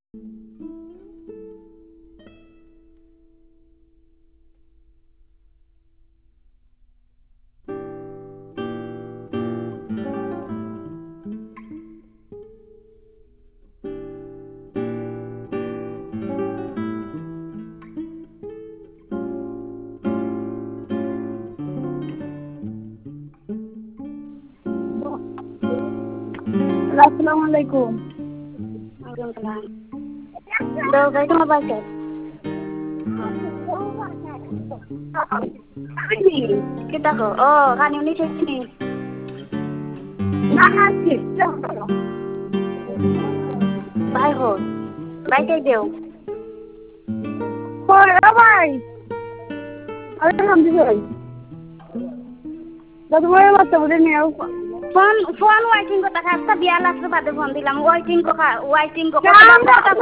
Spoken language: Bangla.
আসসালামু আলাইকুম। তোমার বাসায় কি দেখো? ও কানি উনি ছেড়ে ভাই হোক বাইটাই দেও ভাই ফোন ফোন ওয়াইটিং को तक आपका बियाह लाख बात फोन दिला वाइटिंग को वाइटिंग को